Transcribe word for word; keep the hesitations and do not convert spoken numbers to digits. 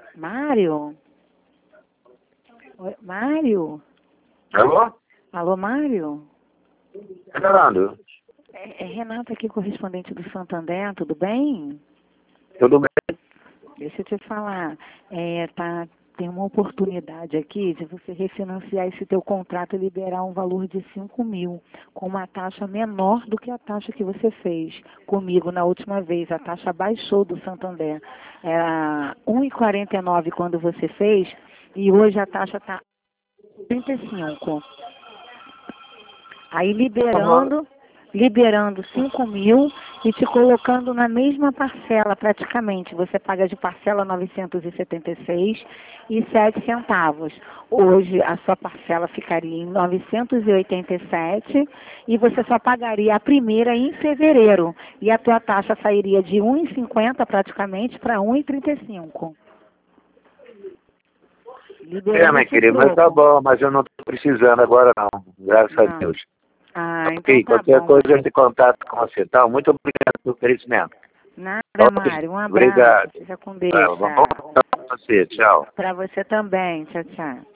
Mário? Oi, Mário? Alô? Alô, Mário? Fernando, É, é Renata aqui, correspondente do Santander, tudo bem? tudo bem? Deixa eu te falar, é, tá, tem uma oportunidade aqui de você refinanciar esse teu contrato e liberar um valor de cinco mil, com uma taxa menor do que a taxa que você fez comigo na última vez. A taxa baixou do Santander. Era um e quarenta e nove quando você fez e hoje a taxa está trinta e cinco. Aí liberando, liberando cinco mil e te colocando na mesma parcela praticamente. Você paga de parcela novecentos e setenta e seis e sete centavos. Hoje a sua parcela ficaria em novecentos e oitenta e sete e você só pagaria a primeira em fevereiro. E a tua taxa sairia de um e cinquenta praticamente para um e trinta e cinco. É, minha querida, mas tá bom, mas eu não tô precisando agora não, graças a Não. Deus. Ah, Ok, então tá qualquer bom. coisa eu entro em contato com você, tá? Muito obrigado pelo oferecimento. Nada, Ok, Mário. Um abraço. obrigado. Fica com Tá, Deus, bom tchau. pra você, tchau. Para você também. Tchau, tchau.